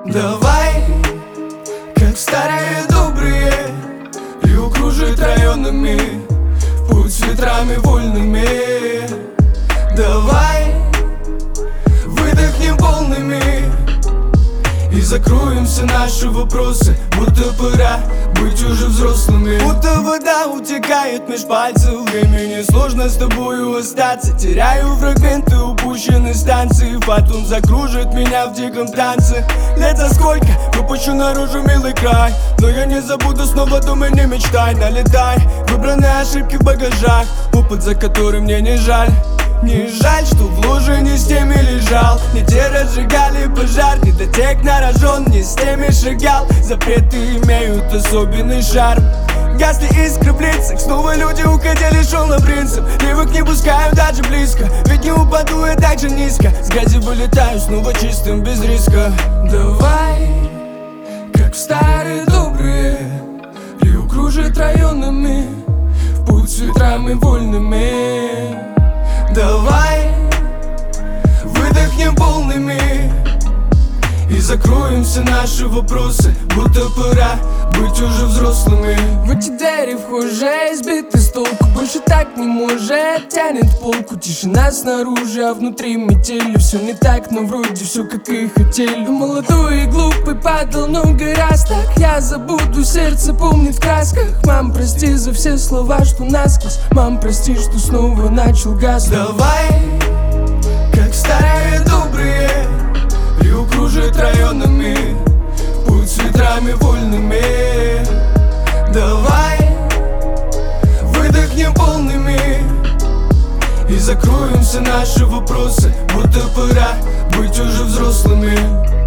Давай, как старые добрые, Rio кружит районами, путь с ветрами вольными. Давай, выдохнем полными и закроем все наши вопросы. Будто пора быть уже взрослыми. Будто вода утекает меж пальцев, времени сложно с тобою остаться. Теряю фрагменты упущенной станции, фатум закружит меня в диком танце. Лет за сколько выпущу наружу милый край, но я не забуду снова, думай, не мечтай. Налетай, выбранные ошибки в багажах, опыт, за который мне не жаль. Не жаль, что в луже не с теми лежал, не те разжигали пожар, не до тех нарожен, не с теми шагал. Запреты имеют особенный шарм. Гасли искры в лицах, снова люди уходили, шел на принцип. Ливок не пускаю даже близко, ведь не упаду я так же низко. С грязи вылетаю снова чистым, без риска. Давай, как в старые добрые, Рио кружит районами, в путь с ветрами вольными. Давай, выдохнем полными и закроем все наши вопросы. Будто пора быть уже взрослыми. В эти двери вхожи, избитый с толку, больше так не может, тянет в полку. Тишина снаружи, а внутри метели. Все не так, но вроде все как и хотели. Молодой и глупый падал много раз, так я забуду, сердце помнит в красках. Мам, прости за все слова, что насквозь. Мам, прости, что снова начал гаснуть. Давай, как старые добрые, Рио кружит районами, путь с ветрами вольными. Давай, выдохнем полными и закроем все наши вопросы. Будто пора быть уже взрослыми.